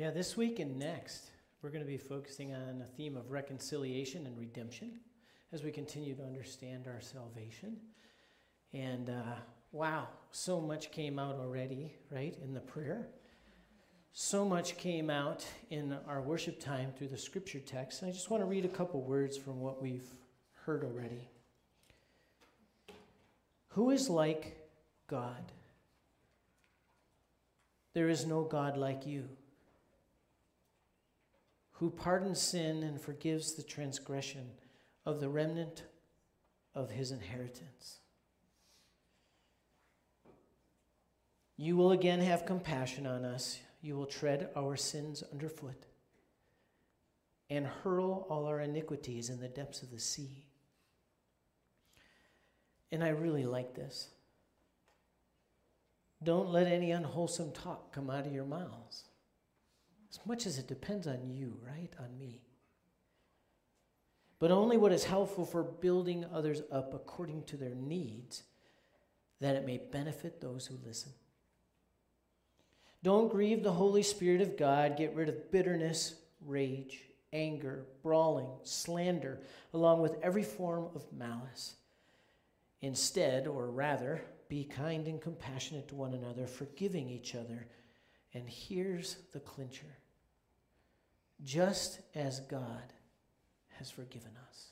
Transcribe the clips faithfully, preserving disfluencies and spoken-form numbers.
Yeah, this week and next, we're going to be focusing on a theme of reconciliation and redemption as we continue to understand our salvation. And uh, wow, so much came out already, right, in the prayer. So much came out in our worship time through the scripture text. And I just want to read a couple words from what we've heard already. Who is like God? There is no God like you, who pardons sin and forgives the transgression of the remnant of his inheritance. You will again have compassion on us. You will tread our sins underfoot and hurl all our iniquities in the depths of the sea. And I really like this. Don't let any unwholesome talk come out of your mouths. As much as it depends on you, right? On me. But only what is helpful for building others up according to their needs, that it may benefit those who listen. Don't grieve the Holy Spirit of God. Get rid of bitterness, rage, anger, brawling, slander, along with every form of malice. Instead, or rather, be kind and compassionate to one another, forgiving each other. And here's the clincher. Just as God has forgiven us.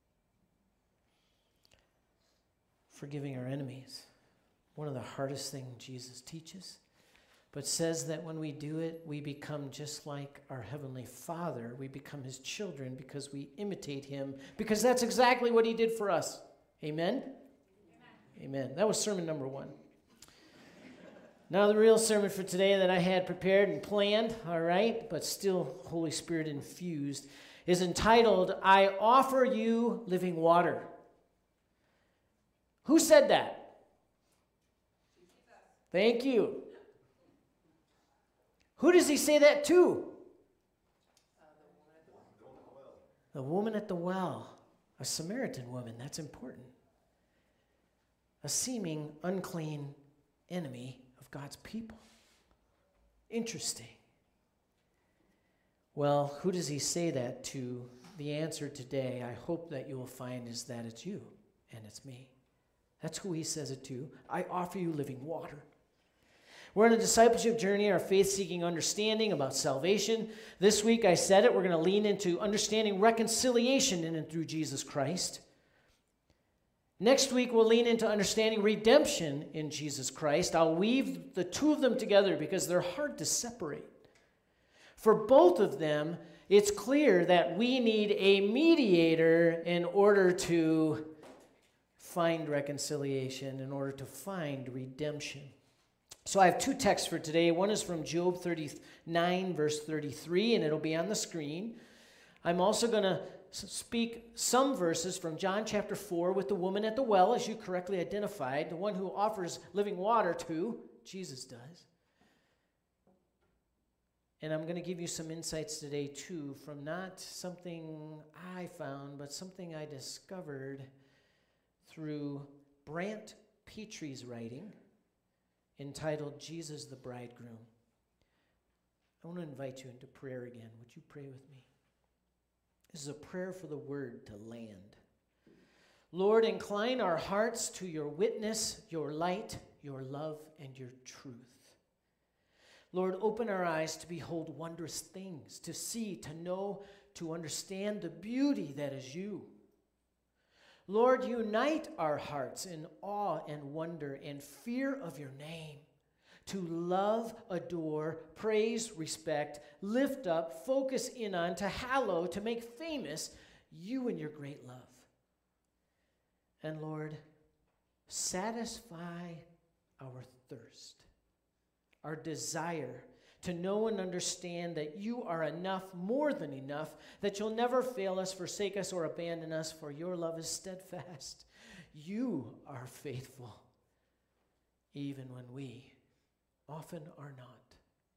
Forgiving our enemies. One of the hardest things Jesus teaches. But says that when we do it, we become just like our Heavenly Father. We become His children because we imitate Him. Because that's exactly what He did for us. Amen? Amen. Amen. That was sermon number one. Now the real sermon for today that I had prepared and planned, all right, but still Holy Spirit infused, is entitled, I Offer You Living Water. Who said that? Thank you. Who does he say that to? The woman at the well. A Samaritan woman, that's important. A seeming unclean enemy of God's people. Interesting. Well, who does he say that to? The answer today, I hope that you will find, is that it's you and it's me. That's who he says it to. I offer you living water. We're on a discipleship journey, our faith-seeking understanding about salvation. This week, I said it, we're going to lean into understanding reconciliation in and through Jesus Christ. Next week, we'll lean into understanding redemption in Jesus Christ. I'll weave the two of them together because they're hard to separate. For both of them, it's clear that we need a mediator in order to find reconciliation, in order to find redemption. So I have two texts for today. One is from Job thirty-nine, verse thirty-three, and it'll be on the screen. I'm also going to speak some verses from John chapter four with the woman at the well, as you correctly identified, the one who offers living water to, Jesus does. And I'm going to give you some insights today, too, from not something I found, but something I discovered through Brant Petrie's writing, entitled Jesus the Bridegroom. I want to invite you into prayer again. Would you pray with me? This is a prayer for the word to land. Lord, incline our hearts to your witness, your light, your love, and your truth. Lord, open our eyes to behold wondrous things, to see, to know, to understand the beauty that is you. Lord, unite our hearts in awe and wonder and fear of your name, to love, adore, praise, respect, lift up, focus in on, to hallow, to make famous you and your great love. And Lord, satisfy our thirst, our desire to know and understand that you are enough, more than enough, that you'll never fail us, forsake us, or abandon us, for your love is steadfast. You are faithful, even when we often are not.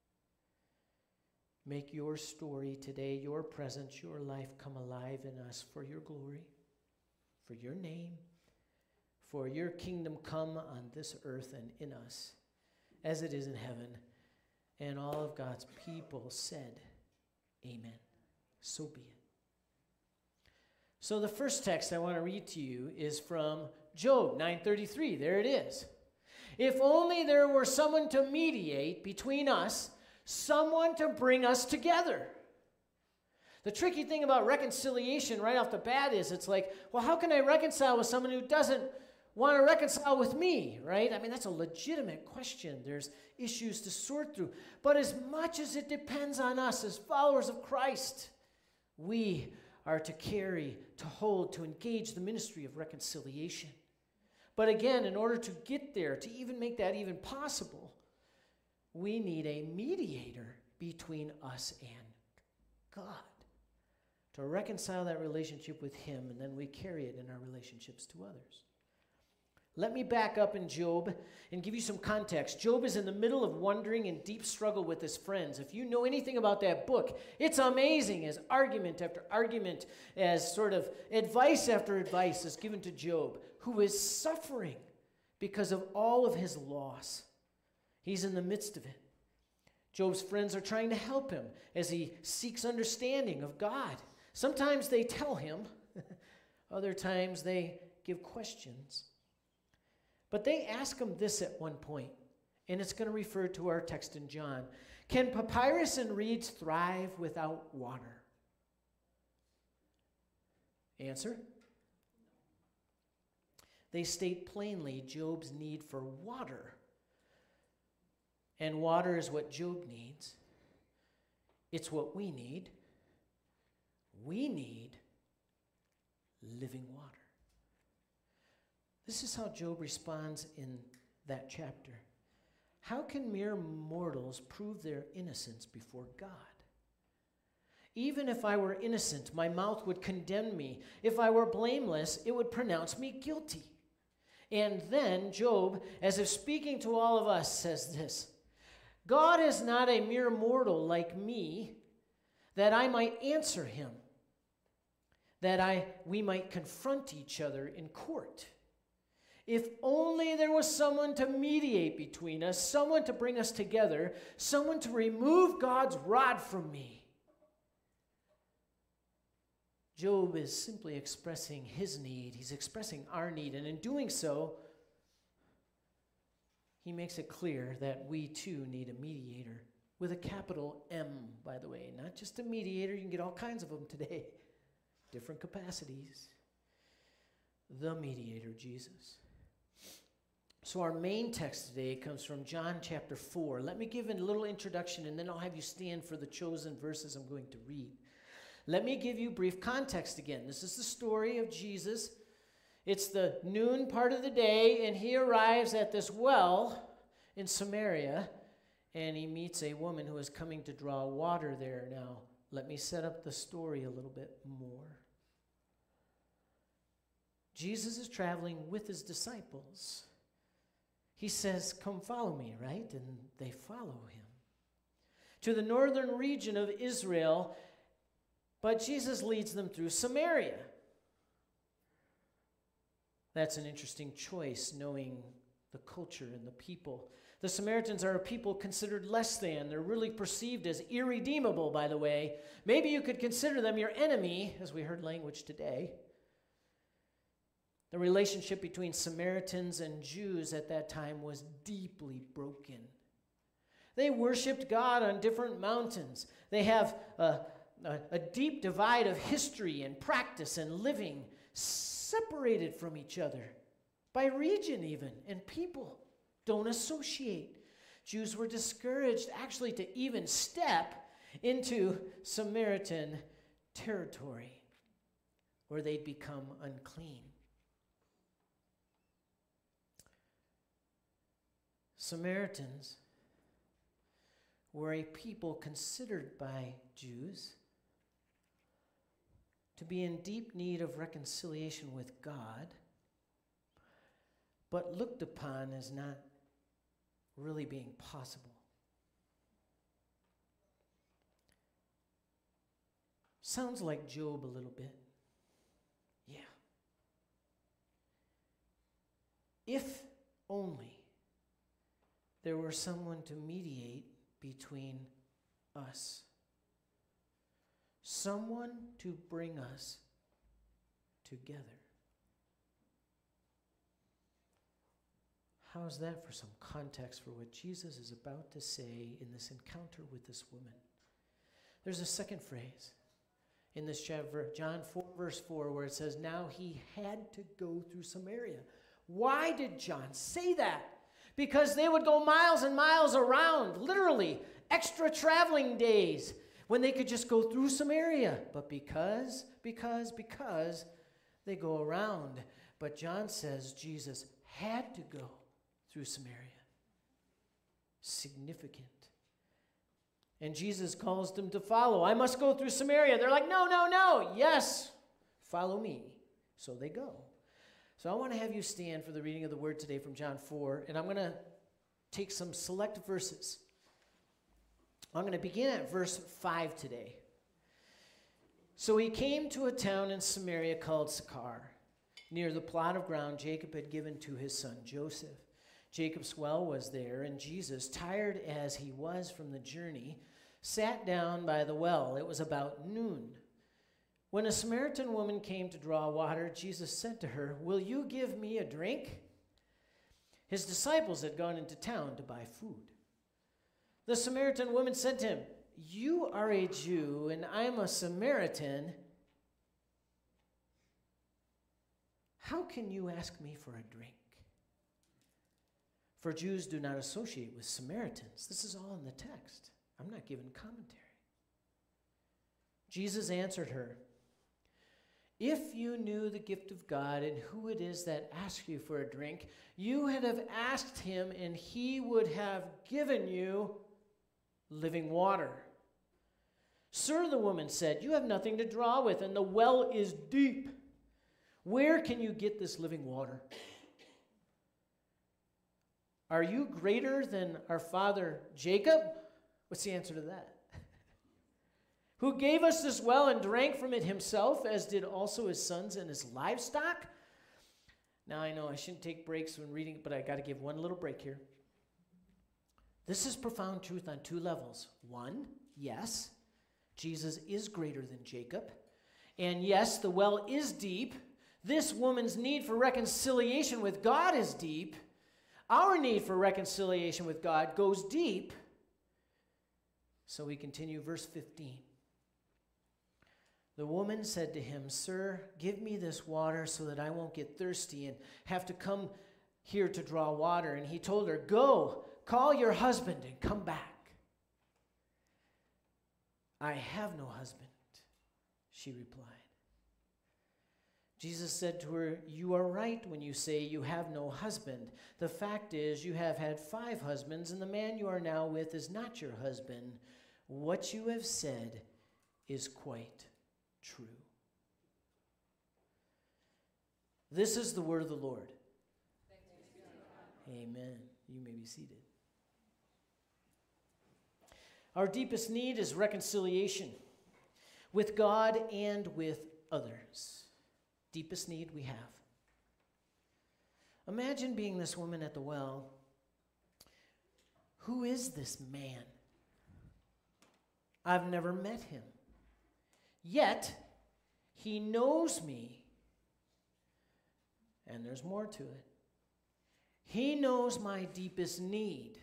Make your story today, your presence, your life come alive in us for your glory, for your name, for your kingdom come on this earth and in us, as it is in heaven. And all of God's people said, amen. So be it. So the first text I want to read to you is from Job nine thirty-three. There it is. If only there were someone to mediate between us, someone to bring us together. The tricky thing about reconciliation right off the bat is it's like, well, how can I reconcile with someone who doesn't want to reconcile with me, right? I mean, that's a legitimate question. There's issues to sort through. But as much as it depends on us as followers of Christ, we are to carry, to hold, to engage the ministry of reconciliation. But again, in order to get there, to even make that even possible, we need a mediator between us and God to reconcile that relationship with him, and then we carry it in our relationships to others. Let me back up in Job and give you some context. Job is in the middle of wandering and deep struggle with his friends. If you know anything about that book, it's amazing as argument after argument, as sort of advice after advice is given to Job, who is suffering because of all of his loss. He's in the midst of it. Job's friends are trying to help him as he seeks understanding of God. Sometimes they tell him, other times they give questions. But they ask him this at one point, and it's going to refer to our text in John. Can papyrus and reeds thrive without water? Answer? They state plainly Job's need for water. And water is what Job needs. It's what we need. We need living water. This is how Job responds in that chapter. How can mere mortals prove their innocence before God? Even if I were innocent, my mouth would condemn me. If I were blameless, it would pronounce me guilty. And then Job, as if speaking to all of us, says this: God is not a mere mortal like me, that I might answer him, that I we might confront each other in court. If only there was someone to mediate between us, someone to bring us together, someone to remove God's rod from me. Job is simply expressing his need. He's expressing our need. And in doing so, he makes it clear that we too need a mediator. With a capital M, by the way. Not just a mediator. You can get all kinds of them today. Different capacities. The mediator, Jesus. So our main text today comes from John chapter four. Let me give a little introduction, and then I'll have you stand for the chosen verses I'm going to read. Let me give you brief context again. This is the story of Jesus. It's the noon part of the day, and he arrives at this well in Samaria, and he meets a woman who is coming to draw water there. Now, let me set up the story a little bit more. Jesus is traveling with his disciples. He says, come follow me, right? And they follow him to the northern region of Israel, but Jesus leads them through Samaria. That's an interesting choice, knowing the culture and the people. The Samaritans are a people considered less than. They're really perceived as irredeemable, by the way. Maybe you could consider them your enemy, as we heard language today. The relationship between Samaritans and Jews at that time was deeply broken. They worshiped God on different mountains. They have a, a, a deep divide of history and practice and living, separated from each other by region even, and people don't associate. Jews were discouraged actually to even step into Samaritan territory where they'd become unclean. Samaritans were a people considered by Jews to be in deep need of reconciliation with God, but looked upon as not really being possible. Sounds like Job a little bit. Yeah. If only there were someone to mediate between us. Someone to bring us together. How's that for some context for what Jesus is about to say in this encounter with this woman? There's a second phrase in this chapter, John four, verse four, where it says, now he had to go through Samaria. Why did John say that? Because they would go miles and miles around, literally, extra traveling days, when they could just go through Samaria. But because, because, because they go around. But John says Jesus had to go through Samaria. Significant. And Jesus calls them to follow. I must go through Samaria. They're like, no, no, no. Yes, follow me. So they go. So I want to have you stand for the reading of the word today from John four, and I'm going to take some select verses. I'm going to begin at verse five today. So he came to a town in Samaria called Sychar, near the plot of ground Jacob had given to his son Joseph. Jacob's well was there, and Jesus, tired as he was from the journey, sat down by the well. It was about noon. When a Samaritan woman came to draw water, Jesus said to her, will you give me a drink? His disciples had gone into town to buy food. The Samaritan woman said to him, you are a Jew, and I am a Samaritan. How can you ask me for a drink? For Jews do not associate with Samaritans. This is all in the text. I'm not giving commentary. Jesus answered her, if you knew the gift of God and who it is that asks you for a drink, you would have asked him, and he would have given you living water. Sir, the woman said, you have nothing to draw with, and the well is deep. Where can you get this living water? Are you greater than our father Jacob? What's the answer to that? Who gave us this well and drank from it himself, as did also his sons and his livestock? Now I know I shouldn't take breaks when reading, but I got to give one little break here. This is profound truth on two levels. One, yes, Jesus is greater than Jacob. And yes, the well is deep. This woman's need for reconciliation with God is deep. Our need for reconciliation with God goes deep. So we continue, verse fifteen. The woman said to him, sir, give me this water so that I won't get thirsty and have to come here to draw water. And he told her, go, call your husband and come back. I have no husband, she replied. Jesus said to her, you are right when you say you have no husband. The fact is, you have had five husbands, and the man you are now with is not your husband. What you have said is quite true. This is the word of the Lord. Amen. You may be seated. Our deepest need is reconciliation with God and with others. Deepest need we have. Imagine being this woman at the well. Who is this man? I've never met him. Yet, he knows me. And there's more to it. He knows my deepest need.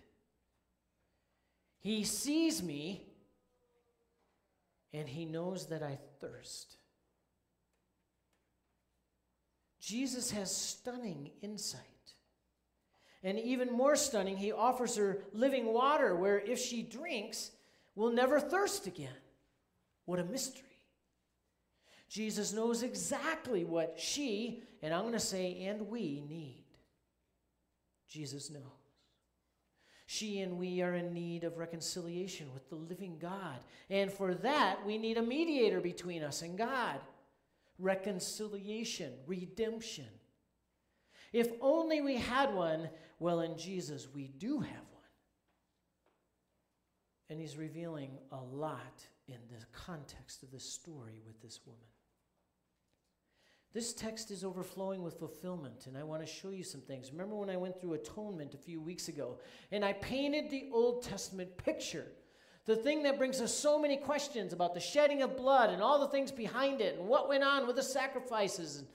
He sees me, and he knows that I thirst. Jesus has stunning insight. And even more stunning, he offers her living water where if she drinks, will never thirst again. What a mystery. Jesus knows exactly what she, and I'm going to say, and we need. Jesus knows. She and we are in need of reconciliation with the living God. And for that, we need a mediator between us and God. Reconciliation, redemption. If only we had one, well, in Jesus, we do have one. And he's revealing a lot in the context of this story with this woman. This text is overflowing with fulfillment, and I want to show you some things. Remember when I went through atonement a few weeks ago, and I painted the Old Testament picture, the thing that brings us so many questions about the shedding of blood and all the things behind it and what went on with the sacrifices. And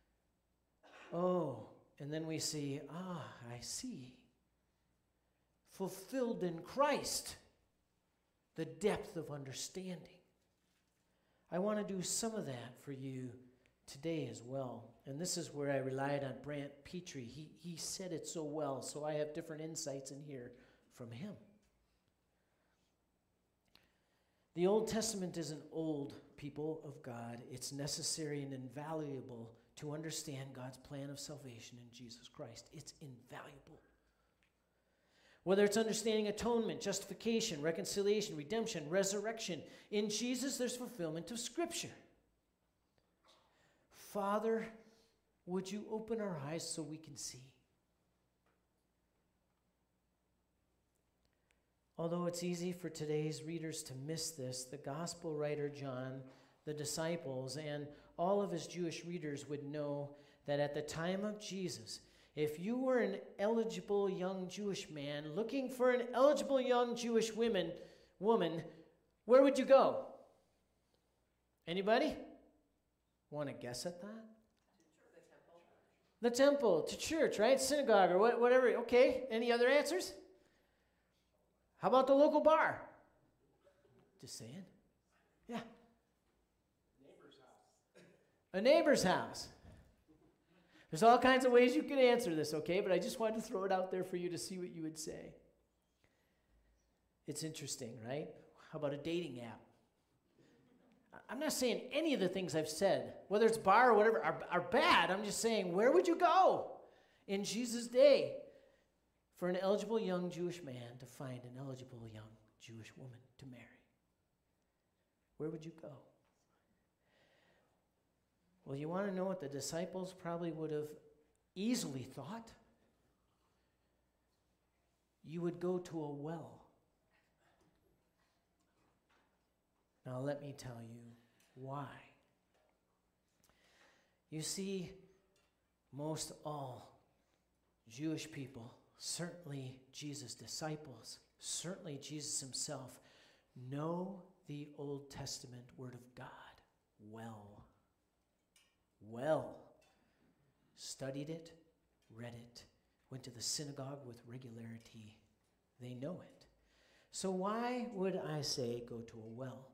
oh, and then we see, ah, I see. Fulfilled in Christ, the depth of understanding. I want to do some of that for you today as well. And this is where I relied on Brant Petrie. He, he said it so well, so I have different insights in here from him. The Old Testament isn't old, people of God. It's necessary and invaluable to understand God's plan of salvation in Jesus Christ. It's invaluable. Whether it's understanding atonement, justification, reconciliation, redemption, resurrection, in Jesus there's fulfillment of Scripture. Father, would you open our eyes so we can see? Although it's easy for today's readers to miss this, the gospel writer John, the disciples, and all of his Jewish readers would know that at the time of Jesus, if you were an eligible young Jewish man looking for an eligible young Jewish women, woman, where would you go? Anybody? Want to guess at that? The temple. The temple, to church, right? Synagogue or what, whatever. Okay, any other answers? How about the local bar? Just saying. Yeah. Neighbor's house. A neighbor's house. There's all kinds of ways you could answer this, okay? But I just wanted to throw it out there for you to see what you would say. It's interesting, right? How about a dating app? I'm not saying any of the things I've said, whether it's bar or whatever, are, are bad. I'm just saying, where would you go in Jesus' day for an eligible young Jewish man to find an eligible young Jewish woman to marry? Where would you go? Well, you want to know what the disciples probably would have easily thought? You would go to a well. Now, let me tell you why. You see, most all Jewish people, certainly Jesus' disciples, certainly Jesus himself, know the Old Testament Word of God well. Well. Studied it, read it, went to the synagogue with regularity. They know it. So why would I say go to a well?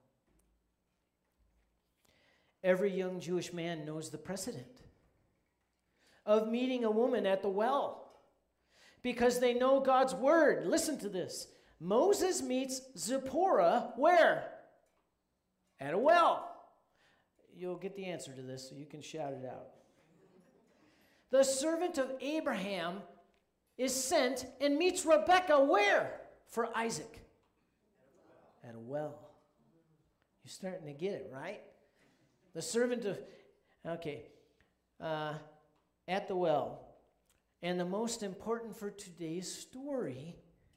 Every young Jewish man knows the precedent of meeting a woman at the well because they know God's word. Listen to this. Moses meets Zipporah where? At a well. You'll get the answer to this, so you can shout it out. The servant of Abraham is sent and meets Rebekah where? For Isaac. At a well. You're starting to get it, right? The servant of, okay, uh, at the well. And the most important for today's story,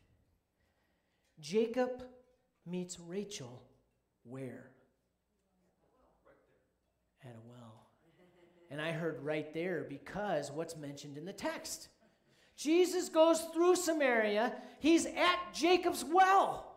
Jacob meets Rachel where? At a well. And I heard right there because what's mentioned in the text. Jesus goes through Samaria. He's at Jacob's well.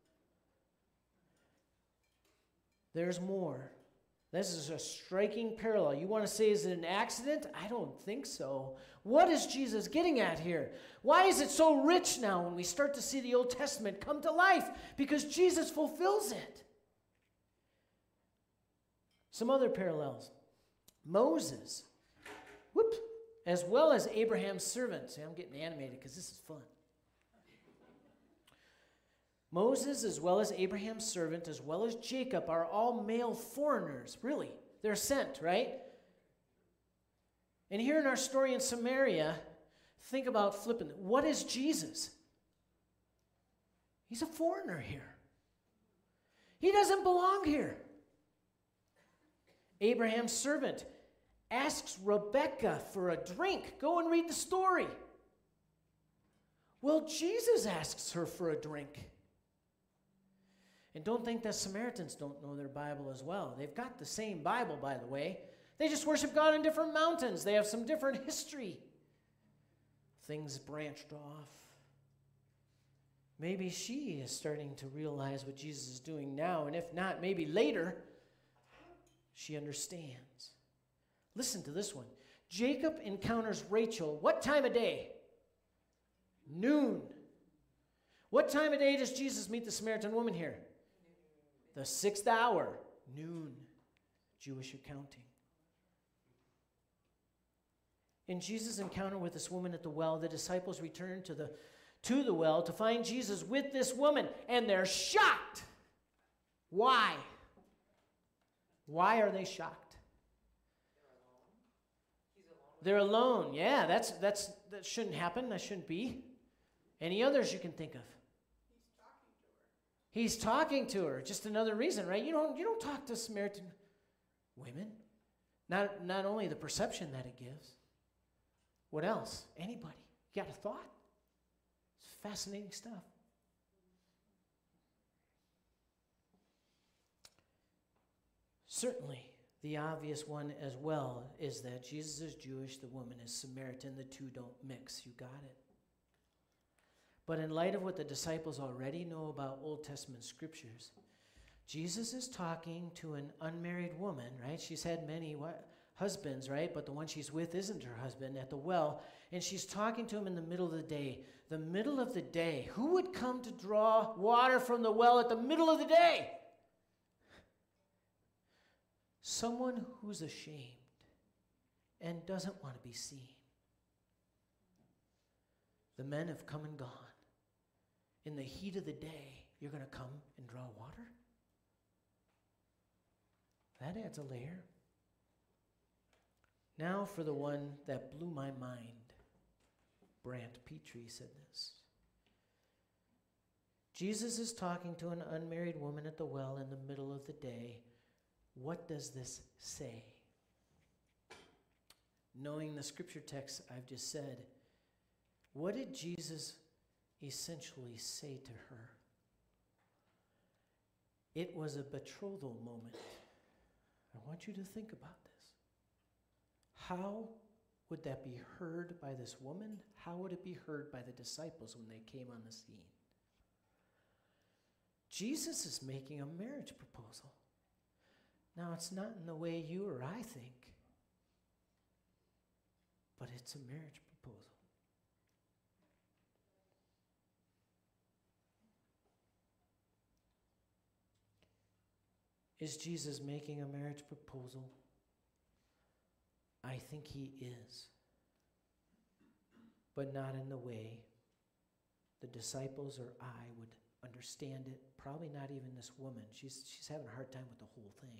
There's more. This is a striking parallel. You want to say, is it an accident? I don't think so. What is Jesus getting at here? Why is it so rich now when we start to see the Old Testament come to life? Because Jesus fulfills it. Some other parallels. Moses, whoop, as well as Abraham's servant. See, I'm getting animated because this is fun. Moses, as well as Abraham's servant, as well as Jacob, are all male foreigners, really. They're sent, right? And here in our story in Samaria, think about flipping. What is Jesus? He's a foreigner here. He doesn't belong here. Abraham's servant asks Rebekah for a drink. Go and read the story. Well, Jesus asks her for a drink. And don't think that Samaritans don't know their Bible as well. They've got the same Bible, by the way. They just worship God in different mountains. They have some different history. Things branched off. Maybe she is starting to realize what Jesus is doing now, and if not, maybe later, she understands. Listen to this one. Jacob encounters Rachel. What time of day? Noon. What time of day does Jesus meet the Samaritan woman here? The sixth hour. Noon. Jewish accounting. In Jesus' encounter with this woman at the well, the disciples return to the, to the well to find Jesus with this woman, and they're shocked. Why? Why are they shocked? They're alone. Yeah, that's that's that shouldn't happen. That shouldn't be. Any others you can think of? He's talking to her. He's talking to her. Just another reason, right? You don't you don't talk to Samaritan women. Not not only the perception that it gives. What else? Anybody? You got a thought? It's fascinating stuff. Certainly, the obvious one as well is that Jesus is Jewish, the woman is Samaritan. The two don't mix. You got it. But in light of what the disciples already know about Old Testament scriptures, Jesus is talking to an unmarried woman, right? She's had many what, husbands, right? But the one she's with isn't her husband at the well. And she's talking to him in the middle of the day. The middle of the day. Who would come to draw water from the well at the middle of the day? Someone who's ashamed and doesn't want to be seen. The men have come and gone. In the heat of the day, you're going to come and draw water? That adds a layer. Now for the one that blew my mind. Brant Petrie said this. Jesus is talking to an unmarried woman at the well in the middle of the day. What does this say? Knowing the scripture text I've just said, what did Jesus essentially say to her? It was a betrothal moment. I want you to think about this. How would that be heard by this woman? How would it be heard by the disciples when they came on the scene? Jesus is making a marriage proposal. Now, it's not in the way you or I think, but it's a marriage proposal. Is Jesus making a marriage proposal? I think he is, but not in the way the disciples or I would understand it. Probably not even this woman. She's, she's having a hard time with the whole thing.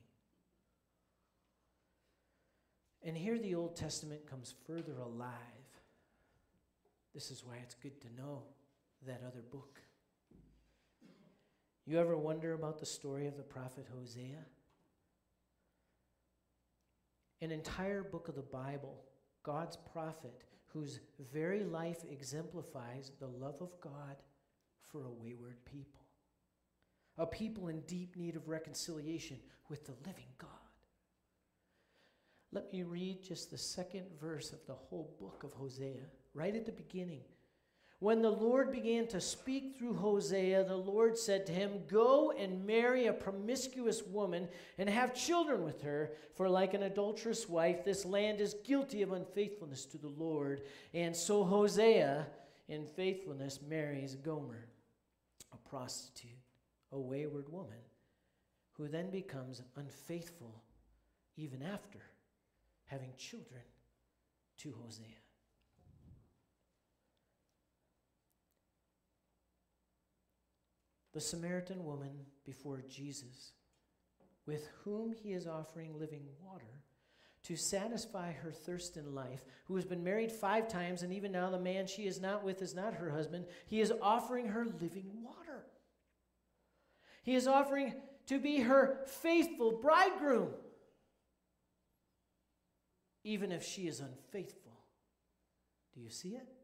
And here the Old Testament comes further alive. This is why it's good to know that other book. You ever wonder about the story of the prophet Hosea? An entire book of the Bible, God's prophet, whose very life exemplifies the love of God for a wayward people. A people in deep need of reconciliation with the living God. Let me read just the second verse of the whole book of Hosea, right at the beginning. When the Lord began to speak through Hosea, the Lord said to him, "Go and marry a promiscuous woman and have children with her, for like an adulterous wife, this land is guilty of unfaithfulness to the Lord." And so Hosea, in faithfulness, marries Gomer, a prostitute, a wayward woman, who then becomes unfaithful even after having children to Hosea. The Samaritan woman before Jesus, with whom he is offering living water to satisfy her thirst in life, who has been married five times, and even now the man she is not with is not her husband, he is offering her living water. He is offering to be her faithful bridegroom, even if she is unfaithful. Do you see it?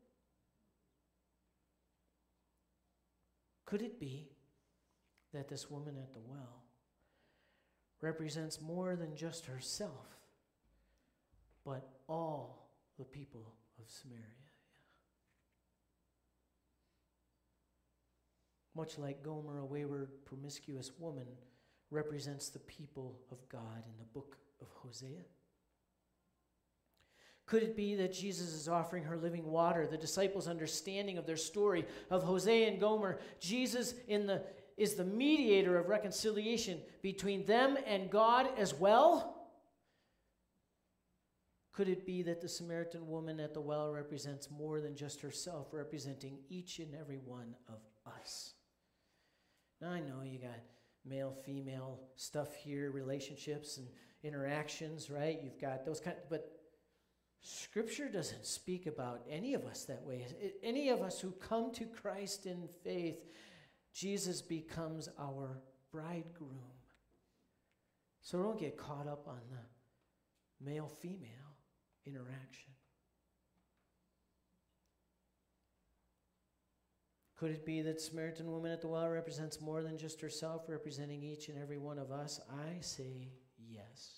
Could it be that this woman at the well represents more than just herself, but all the people of Samaria. Much like Gomer, a wayward, promiscuous woman represents the people of God in the book of Hosea. Could it be that Jesus is offering her living water? The disciples' understanding of their story of Hosea and Gomer, Jesus in the, is the mediator of reconciliation between them and God as well? Could it be that the Samaritan woman at the well represents more than just herself, representing each and every one of us? Now, I know you got male-female stuff here, relationships and interactions, right? You've got those kind, but Scripture doesn't speak about any of us that way. Any of us who come to Christ in faith, Jesus becomes our bridegroom. So don't get caught up on the male-female interaction. Could it be that Samaritan woman at the well represents more than just herself, representing each and every one of us? I say yes.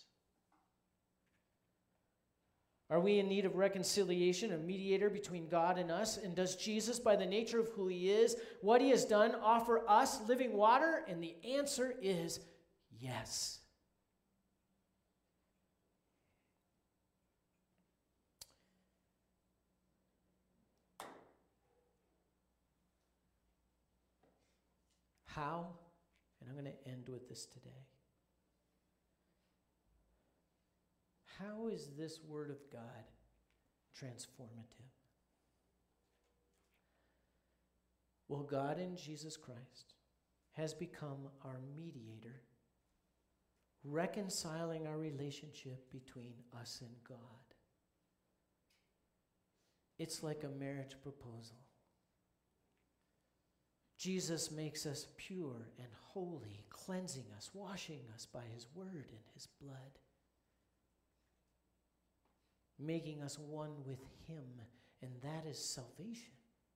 Are we in need of reconciliation, a mediator between God and us? And does Jesus, by the nature of who he is, what he has done, offer us living water? And the answer is yes. How? And I'm going to end with this today. How is this Word of God transformative? Well, God in Jesus Christ has become our mediator, reconciling our relationship between us and God. It's like a marriage proposal. Jesus makes us pure and holy, cleansing us, washing us by his word and his blood, making us one with him, and that is salvation.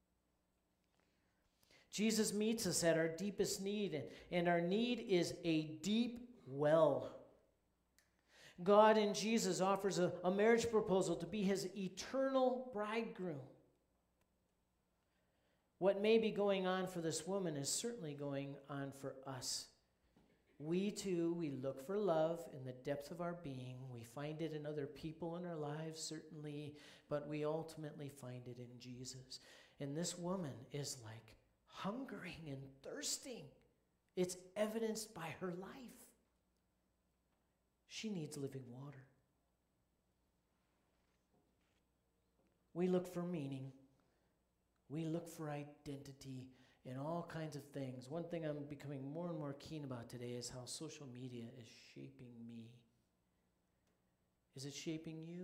Jesus meets us at our deepest need, and our need is a deep well. God in Jesus offers a, a marriage proposal to be his eternal bridegroom. What may be going on for this woman is certainly going on for us. We too, we look for love in the depth of our being. We find it in other people in our lives, certainly, but we ultimately find it in Jesus. And this woman is like hungering and thirsting. It's evidenced by her life. She needs living water. We look for meaning. We look for identity in all kinds of things. One thing I'm becoming more and more keen about today is how social media is shaping me. Is it shaping you?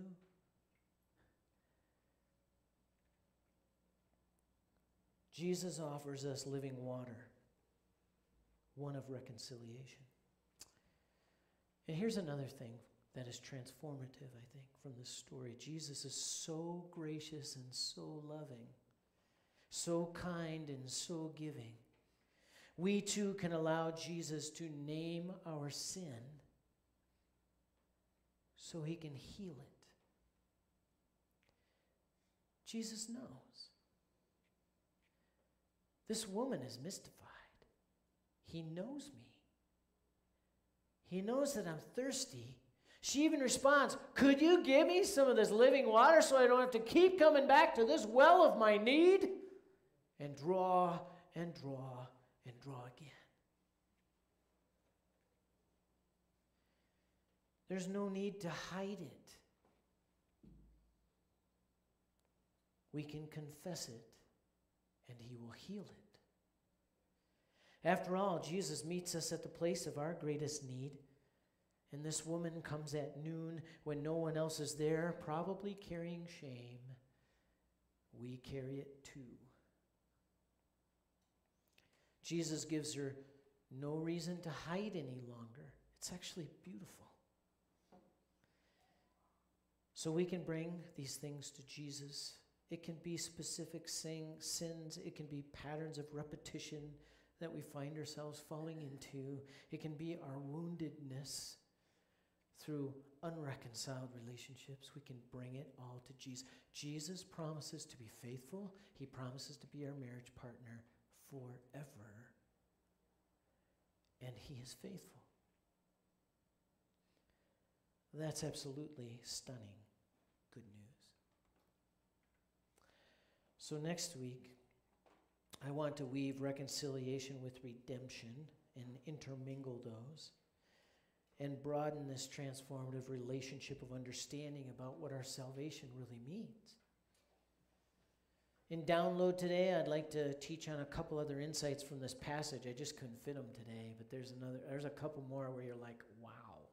Jesus offers us living water, one of reconciliation. And here's another thing that is transformative, I think, from this story. Jesus is so gracious and so loving, so kind and so giving. We too can allow Jesus to name our sin so he can heal it. Jesus knows. This woman is mystified. He knows me. He knows that I'm thirsty. She even responds, could you give me some of this living water so I don't have to keep coming back to this well of my need? And draw and draw and draw again. There's no need to hide it. We can confess it, and he will heal it. After all, Jesus meets us at the place of our greatest need, and this woman comes at noon when no one else is there, probably carrying shame. We carry it too. Jesus gives her no reason to hide any longer. It's actually beautiful. So we can bring these things to Jesus. It can be specific sing, sins. It can be patterns of repetition that we find ourselves falling into. It can be our woundedness, through unreconciled relationships, we can bring it all to Jesus. Jesus promises to be faithful. He promises to be our marriage partner forever. And he is faithful. That's absolutely stunning good news. So next week, I want to weave reconciliation with redemption and intermingle those and broaden this transformative relationship of understanding about what our salvation really means. In Download today, I'd like to teach on a couple other insights from this passage. I just couldn't fit them today, but there's another. There's a couple more where you're like, wow.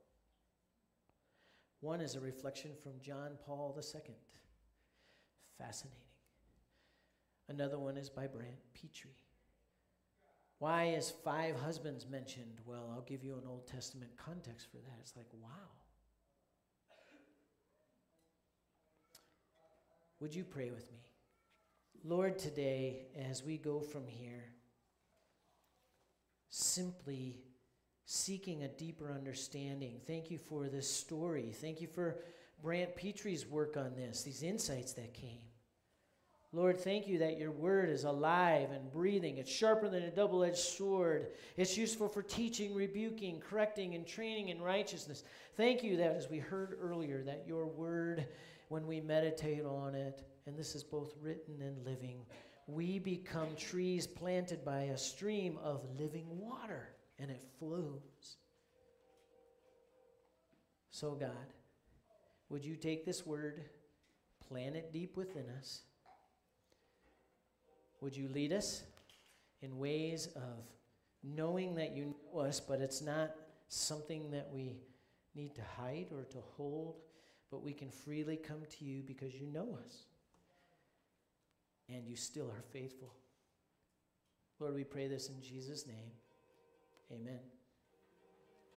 One is a reflection from John Paul the Second. Fascinating. Another one is by Brant Petrie. Why is five husbands mentioned? Well, I'll give you an Old Testament context for that. It's like, wow. Would you pray with me? Lord, today, as we go from here, simply seeking a deeper understanding. Thank you for this story. Thank you for Brant Petrie's work on this, these insights that came. Lord, thank you that your word is alive and breathing. It's sharper than a double-edged sword. It's useful for teaching, rebuking, correcting, and training in righteousness. Thank you that, as we heard earlier, that your word, when we meditate on it, and this is both written and living, we become trees planted by a stream of living water, and it flows. So God, would you take this word, plant it deep within us? Would you lead us in ways of knowing that you know us, but it's not something that we need to hide or to hold, but we can freely come to you because you know us and you still are faithful. Lord, we pray this in Jesus' name. Amen.